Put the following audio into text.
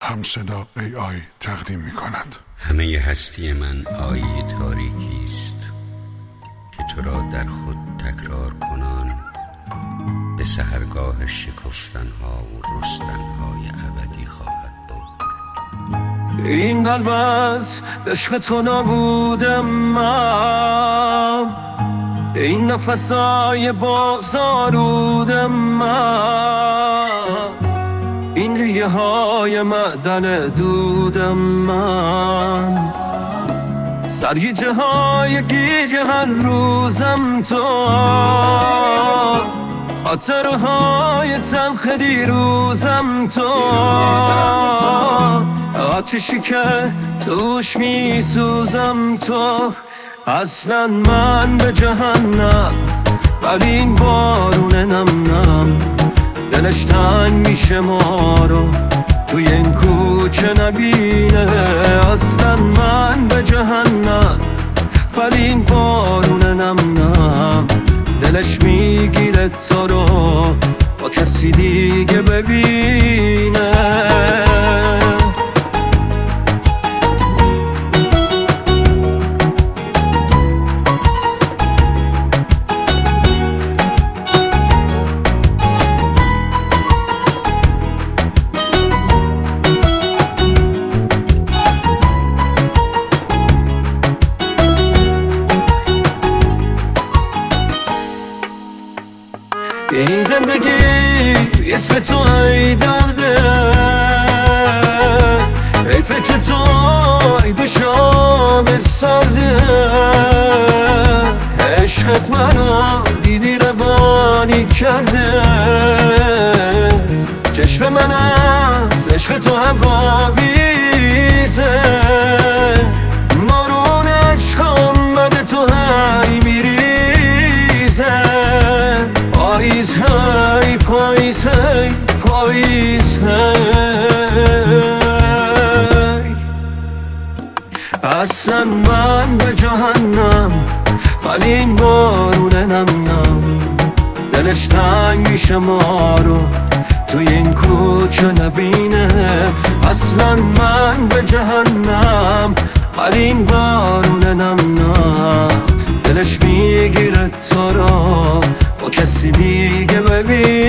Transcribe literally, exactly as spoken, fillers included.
همصدا ای آی تقدیم می کند. همه هستی من آیه تاریکی است که تو را در خود تکرار کنان به سحرگاه شکفتنها و رستنهای ابدی خواهد بود. این قلب از عشق تو نبودم من، این نفسای بغض‌آلودم من، این ریه های معدن دودم من، سرگیجه های گیجه هر روزم تو، خاطرهای تلخ دیروزم تو، آتشی که توش می سوزم تو. اصلا من به جهنم ولی این بارون نم نم دلش تنگ میشه ما رو توی این کوچه نبینه. اصلا من به جهنم ولی این بارون نم نم دلش میگیره تو رو با کسی دیگه ببینه. این زندگی اسم تو ای درده، ای فکر تو ای دو شام سرده، عشقت منو دیدی روانی کرده، چشم من از عشق تو هواویزه، مارون عشقم بده تو هی میریزه. پاییز هی پاییز هی پاییز هی، اصلا من به جهنم ولی این بارون نم نم دلش تنگ میشه ما رو توی این کوچه نبینه. اصلا من به جهنم ولی این بارون نم نم دلش میگیره تو رو با کسی دیگه ببین.